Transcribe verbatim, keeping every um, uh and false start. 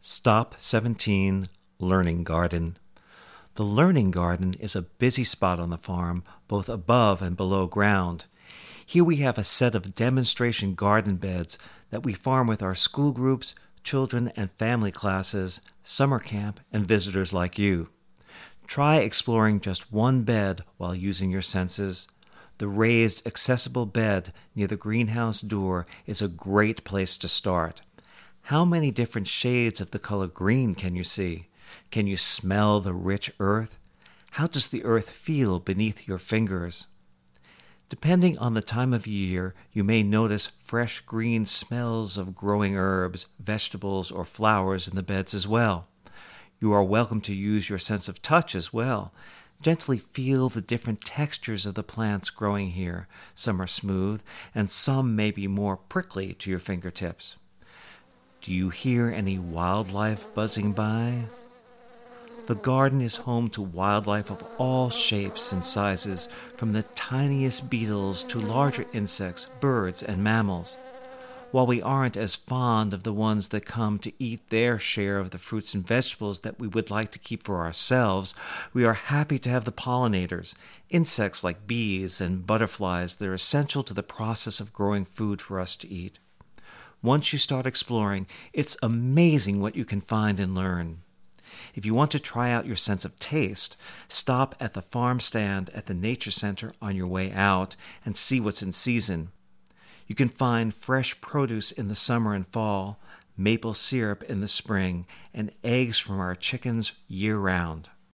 Stop seventeen Learning Garden. The Learning Garden is a busy spot on the farm, both above and below ground. Here we have a set of demonstration garden beds that we farm with our school groups, children and family classes, summer camp, and visitors like you. Try exploring just one bed while using your senses. The raised, accessible bed near the greenhouse door is a great place to start. How many different shades of the color green can you see? Can you smell the rich earth? How does the earth feel beneath your fingers? Depending on the time of year, you may notice fresh green smells of growing herbs, vegetables, or flowers in the beds as well. You are welcome to use your sense of touch as well. Gently feel the different textures of the plants growing here. Some are smooth, and some may be more prickly to your fingertips. Do you hear any wildlife buzzing by? The garden is home to wildlife of all shapes and sizes, from the tiniest beetles to larger insects, birds, and mammals. While we aren't as fond of the ones that come to eat their share of the fruits and vegetables that we would like to keep for ourselves, we are happy to have the pollinators, insects like bees and butterflies that are essential to the process of growing food for us to eat. Once you start exploring, it's amazing what you can find and learn. If you want to try out your sense of taste, stop at the farm stand at the Nature Center on your way out and see what's in season. You can find fresh produce in the summer and fall, maple syrup in the spring, and eggs from our chickens year-round.